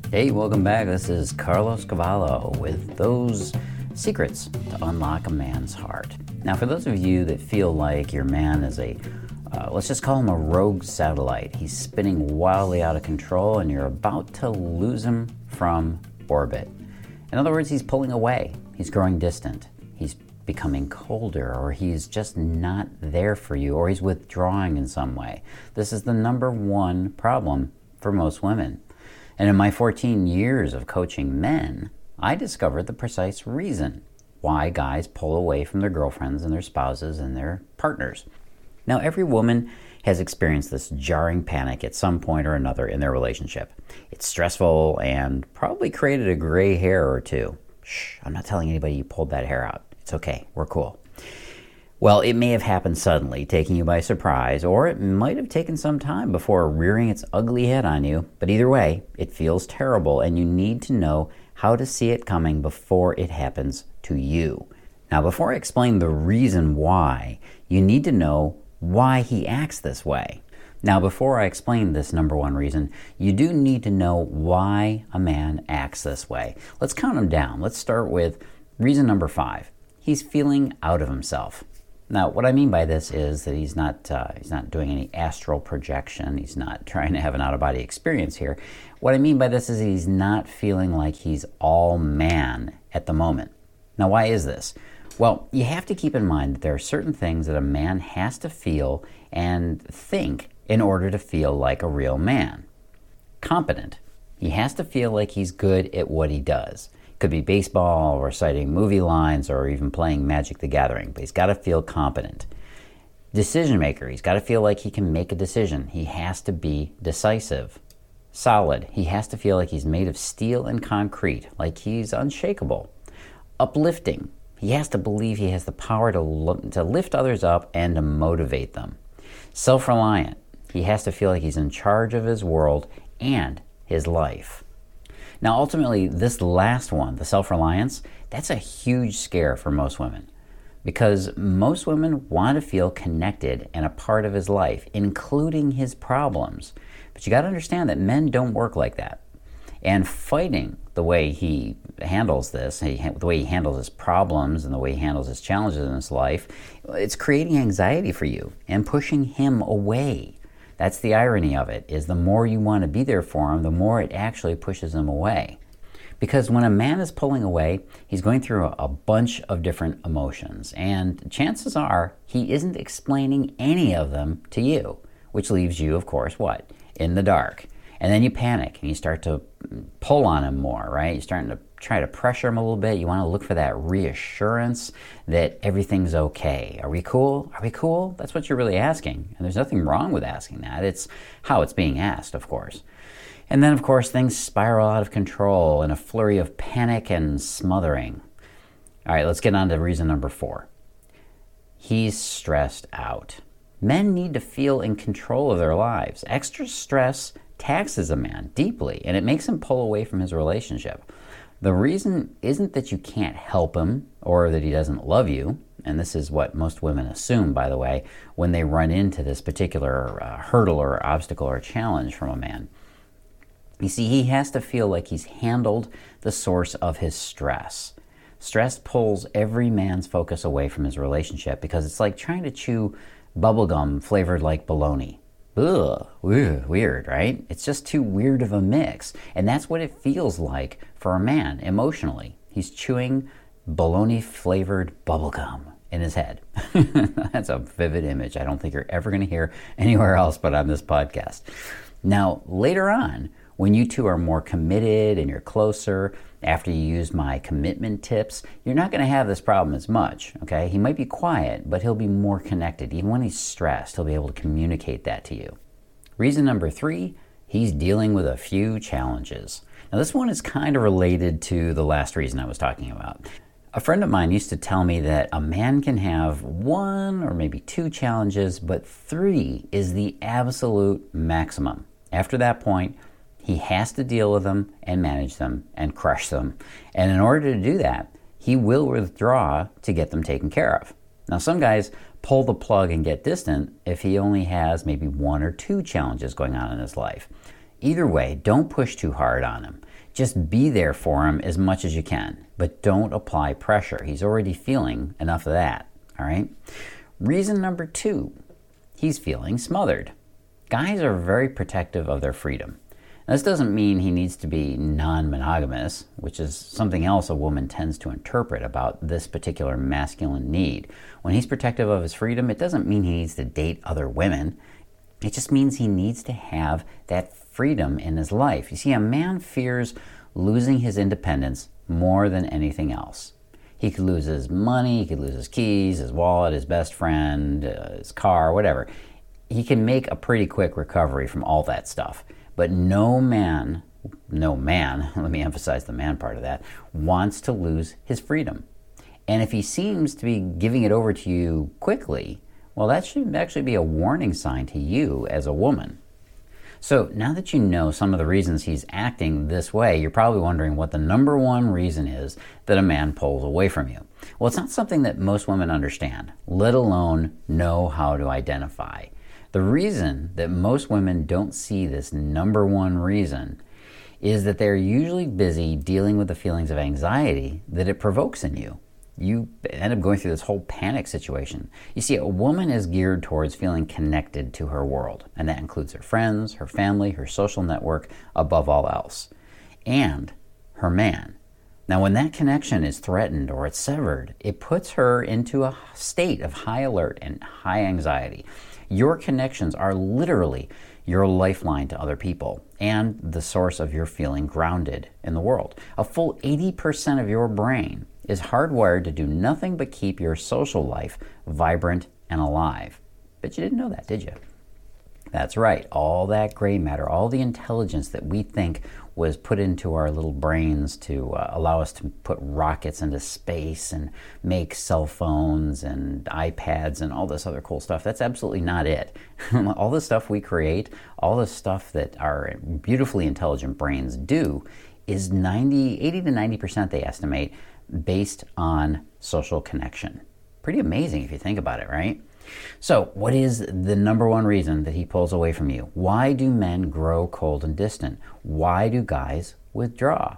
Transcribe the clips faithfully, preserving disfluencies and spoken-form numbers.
Hey, welcome back. This is Carlos Cavallo with those secrets to unlock a man's heart. Now, for those of you that feel like your man is a, uh, let's just call him a rogue satellite, he's spinning wildly out of control and you're about to lose him from orbit. In other words, he's pulling away, he's growing distant, he's becoming colder, or he's just not there for you, or he's withdrawing in some way. This is the number one problem for most women. And in my fourteen years of coaching men, I discovered the precise reason why guys pull away from their girlfriends and their spouses and their partners. Now, every woman has experienced this jarring panic at some point or another in their relationship. It's stressful and probably created a gray hair or two. Shh, I'm not telling anybody you pulled that hair out. It's okay, we're cool. Well, it may have happened suddenly, taking you by surprise, or it might have taken some time before rearing its ugly head on you. But either way, it feels terrible, and you need to know how to see it coming before it happens to you. Now, before I explain the reason why, you need to know why he acts this way. Now, before I explain this number one reason, you do need to know why a man acts this way. Let's count them down. Let's start with reason number five. He's feeling out of himself. Now, what I mean by this is that he's not uh, he's not doing any astral projection. He's not trying to have an out-of-body experience here. What I mean by this is he's not feeling like he's all man at the moment. Now, why is this? Well, you have to keep in mind that there are certain things that a man has to feel and think in order to feel like a real man. Competent. He has to feel like he's good at what he does. Could be baseball, or reciting movie lines, or even playing Magic the Gathering, but he's got to feel competent. Decision maker, he's got to feel like he can make a decision. He has to be decisive. Solid, he has to feel like he's made of steel and concrete, like he's unshakable. Uplifting, he has to believe he has the power to, lo- to lift others up and to motivate them. Self-reliant, he has to feel like he's in charge of his world and his life. Now, ultimately, this last one, the self-reliance, that's a huge scare for most women, because most women want to feel connected and a part of his life, including his problems. But you got to understand that men don't work like that. And fighting the way he handles this, the way he handles his problems and the way he handles his challenges in his life, it's creating anxiety for you and pushing him away. That's the irony of it, is the more you want to be there for him, the more it actually pushes him away. Because when a man is pulling away, he's going through a bunch of different emotions, and chances are he isn't explaining any of them to you, which leaves you, of course, what? In the dark. And then you panic and you start to pull on him more, right? You're starting to try to pressure him a little bit. You want to look for that reassurance that everything's okay. Are we cool? Are we cool? That's what you're really asking. And there's nothing wrong with asking that. It's how it's being asked, of course. And then, of course, things spiral out of control in a flurry of panic and smothering. All right, let's get on to reason number four. He's stressed out. Men need to feel in control of their lives. Extra stress taxes a man deeply, and it makes him pull away from his relationship. The reason isn't that you can't help him or that he doesn't love you, and this is what most women assume, by the way, when they run into this particular uh, hurdle or obstacle or challenge from a man. You see, he has to feel like he's handled the source of his stress. Stress pulls every man's focus away from his relationship because it's like trying to chew bubblegum flavored like bologna. Ugh, weird, right? It's just too weird of a mix. And that's what it feels like for a man emotionally. He's chewing bologna-flavored bubblegum in his head. That's a vivid image I don't think you're ever going to hear anywhere else but on this podcast. Now, later on, when you two are more committed and you're closer, after you use my commitment tips, you're not going to have this problem as much, okay? He might be quiet, but he'll be more connected. Even when he's stressed, he'll be able to communicate that to you. Reason number three, he's dealing with a few challenges. Now, this one is kind of related to the last reason I was talking about. A friend of mine used to tell me that a man can have one or maybe two challenges, but three is the absolute maximum. After that point, he has to deal with them and manage them and crush them. And in order to do that, he will withdraw to get them taken care of. Now, some guys pull the plug and get distant if he only has maybe one or two challenges going on in his life. Either way, don't push too hard on him. Just be there for him as much as you can, but don't apply pressure. He's already feeling enough of that, all right? Reason number two, he's feeling smothered. Guys are very protective of their freedom. Now, this doesn't mean he needs to be non-monogamous, which is something else a woman tends to interpret about this particular masculine need. When he's protective of his freedom, it doesn't mean he needs to date other women. It just means he needs to have that freedom in his life. You see, a man fears losing his independence more than anything else. He could lose his money, he could lose his keys, his wallet, his best friend, uh, his car, whatever. He can make a pretty quick recovery from all that stuff. But no man, no man, let me emphasize the man part of that, wants to lose his freedom. And if he seems to be giving it over to you quickly, well, that should actually be a warning sign to you as a woman. So now that you know some of the reasons he's acting this way, you're probably wondering what the number one reason is that a man pulls away from you. Well, it's not something that most women understand, let alone know how to identify. The reason that most women don't see this number one reason is that they're usually busy dealing with the feelings of anxiety that it provokes in you. You end up going through this whole panic situation. You see, a woman is geared towards feeling connected to her world, and that includes her friends, her family, her social network, above all else, and her man. Now, when that connection is threatened or it's severed, it puts her into a state of high alert and high anxiety. Your connections are literally your lifeline to other people and the source of your feeling grounded in the world. A full eighty percent of your brain is hardwired to do nothing but keep your social life vibrant and alive. But you didn't know that, did you? That's right, all that gray matter, all the intelligence that we think was put into our little brains to uh, allow us to put rockets into space and make cell phones and iPads and all this other cool stuff, that's absolutely not it. All the stuff we create, all the stuff that our beautifully intelligent brains do is ninety, eighty to ninety percent, they estimate, based on social connection. Pretty amazing if you think about it, right? So, what is the number one reason that he pulls away from you? Why do men grow cold and distant? Why do guys withdraw?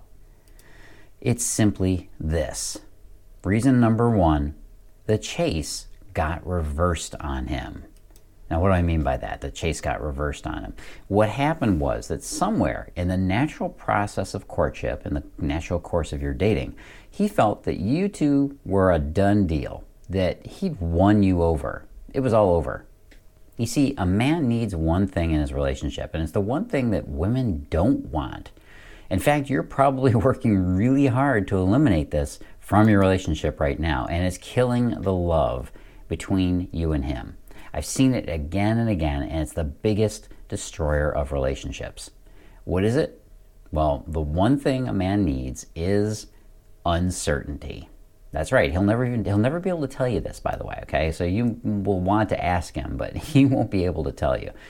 It's simply this. Reason number one, the chase got reversed on him. Now, what do I mean by that? The chase got reversed on him. What happened was that somewhere in the natural process of courtship, in the natural course of your dating, he felt that you two were a done deal, that he'd won you over. It was all over. You see, a man needs one thing in his relationship, and it's the one thing that women don't want. In fact, you're probably working really hard to eliminate this from your relationship right now, and it's killing the love between you and him. I've seen it again and again, and it's the biggest destroyer of relationships. What is it? Well, the one thing a man needs is uncertainty. That's right. He'll never even he'll never be able to tell you this, by the way, okay? So you will want to ask him, but he won't be able to tell you.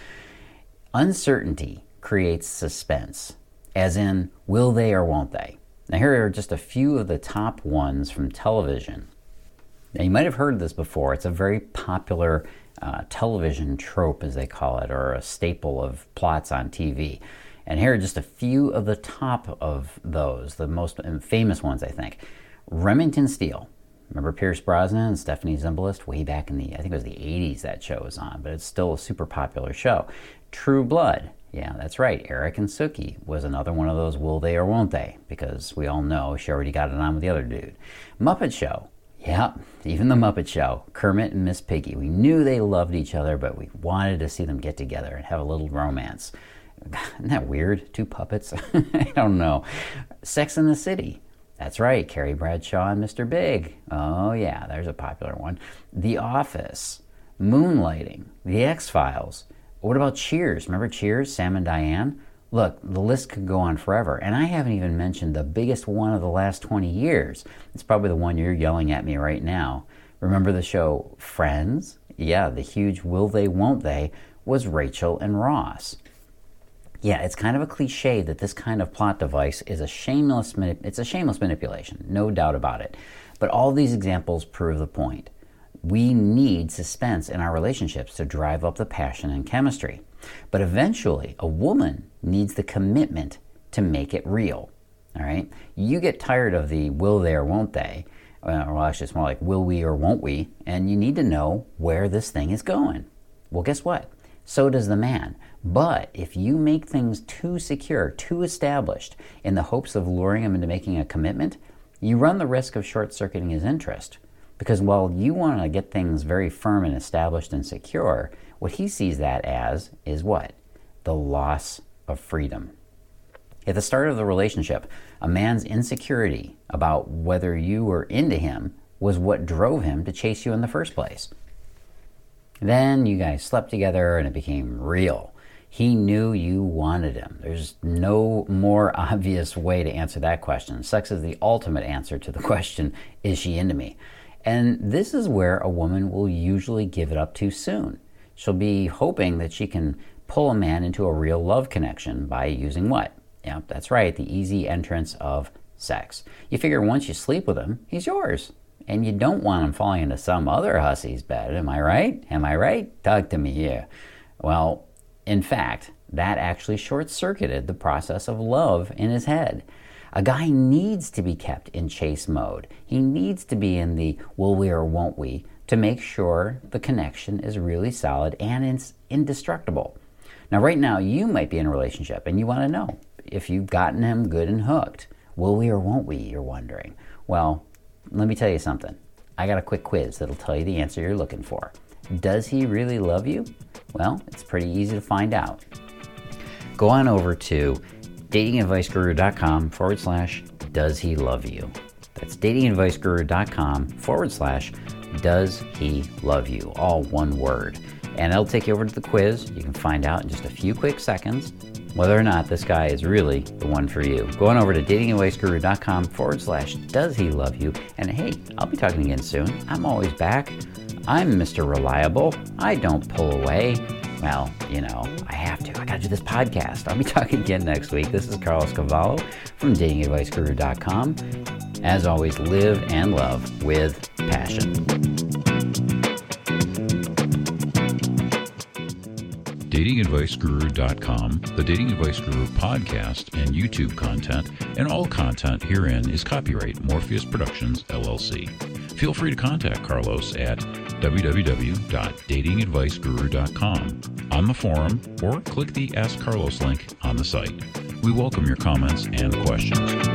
Uncertainty creates suspense, as in, will they or won't they? Now, here are just a few of the top ones from television. Now, you might have heard this before. It's a very popular uh, television trope, as they call it, or a staple of plots on T V. And here are just a few of the top of those, the most famous ones, I think. Remington Steele. Remember Pierce Brosnan and Stephanie Zimbalist way back in the, I think it was the eighties that show was on, but it's still a super popular show. True Blood. Yeah, that's right. Eric and Sookie was another one of those will they or won't they, because we all know she already got it on with the other dude. Muppet Show. Yeah, even the Muppet Show. Kermit and Miss Piggy. We knew they loved each other, but we wanted to see them get together and have a little romance. Isn't that weird? Two puppets? I don't know. Sex and the City. That's right, Carrie Bradshaw and Mister Big. Oh yeah, there's a popular one. The Office, Moonlighting, The X-Files. What about Cheers? Remember Cheers, Sam and Diane? Look, the list could go on forever, and I haven't even mentioned the biggest one of the last twenty years. It's probably the one you're yelling at me right now. Remember the show Friends? Yeah, the huge will they, won't they was Rachel and Ross. Yeah, it's kind of a cliche that this kind of plot device is a shameless, it's a shameless manipulation, no doubt about it. But all these examples prove the point. We need suspense in our relationships to drive up the passion and chemistry. But eventually, a woman needs the commitment to make it real. All right? You get tired of the will they or won't they, uh, or actually it's more like will we or won't we, and you need to know where this thing is going. Well, guess what? So does the man. But if you make things too secure, too established, in the hopes of luring him into making a commitment, you run the risk of short-circuiting his interest. Because while you want to get things very firm and established and secure, what he sees that as is what? The loss of freedom. At the start of the relationship, a man's insecurity about whether you were into him was what drove him to chase you in the first place. Then you guys slept together and it became real. He knew you wanted him. There's no more obvious way to answer that question. Sex is the ultimate answer to the question, is she into me? And this is where a woman will usually give it up too soon. She'll be hoping that she can pull a man into a real love connection by using what? Yeah, that's right, the easy entrance of sex. You figure once you sleep with him, he's yours. And you don't want him falling into some other hussy's bed. Am I right? Am I right? Talk to me here. Well, in fact, that actually short-circuited the process of love in his head. A guy needs to be kept in chase mode. He needs to be in the will we or won't we to make sure the connection is really solid and it's indestructible. Now, right now, you might be in a relationship and you want to know if you've gotten him good and hooked. Will we or won't we, you're wondering. Well, let me tell you something. I got a quick quiz that'll tell you the answer you're looking for. Does he really love you? Well, it's pretty easy to find out. Go on over to datingadviceguru.com forward slash does he love you. That's datingadviceguru.com forward slash does he love you. All one word. And it'll take you over to the quiz. You can find out in just a few quick seconds whether or not this guy is really the one for you. Go on over to datingadviceguru.com forward slash does he love you. And hey, I'll be talking again soon. I'm always back. I'm Mister Reliable. I don't pull away. Well, you know, I have to. I got to do this podcast. I'll be talking again next week. This is Carlos Cavallo from dating advice guru dot com. As always, live and love with passion. dating advice guru dot com, the Dating Advice Guru podcast and YouTube content, and all content herein is copyright Morpheus Productions, L L C. Feel free to contact Carlos at w w w dot dating advice guru dot com on the forum or click the Ask Carlos link on the site. We welcome your comments and questions.